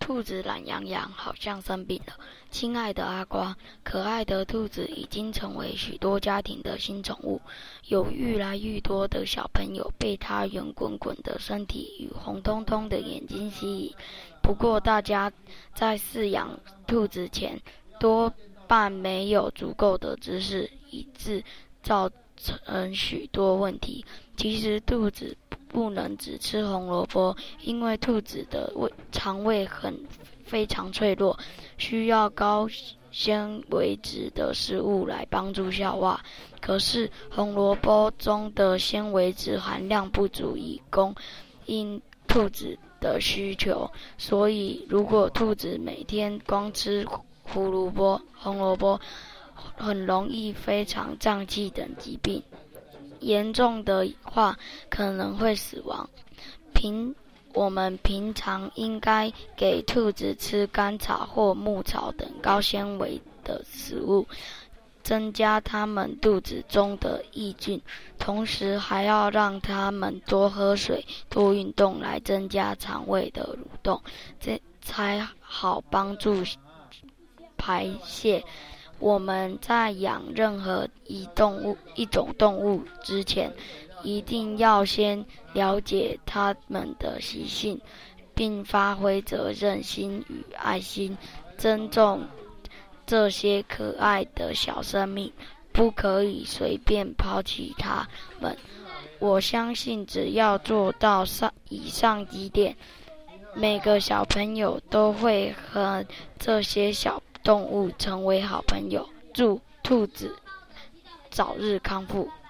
兔子懒洋洋，好像生病了。亲爱的阿瓜，可爱的兔子已经成为许多家庭的新宠物，有越来越多的小朋友被它圆滚滚的身体与红彤彤的眼睛吸引。不过，大家在饲养兔子前，多半没有足够的知识，以致造成许多问题。其实，兔子不能只吃红萝卜，因为兔子的肠胃非常脆弱，需要高纤维质的食物来帮助消化。可是红萝卜中的纤维质含量不足以供应兔子的需求，所以如果兔子每天光吃红萝卜，很容易非常胀气等疾病。严重的话可能会死亡。我们平常应该给兔子吃甘草或牧草等高纤维的食物，增加它们肚子中的益菌，同时还要让它们多喝水、多运动来增加肠胃的蠕动，这才好帮助排泄。我们在养任何一种动物之前，一定要先了解它们的习性，并发挥责任心与爱心，尊重这些可爱的小生命，不可以随便抛弃它们。我相信只要做到以上几点，每个小朋友都会和这些小动物成为好朋友。祝兔子早日康复。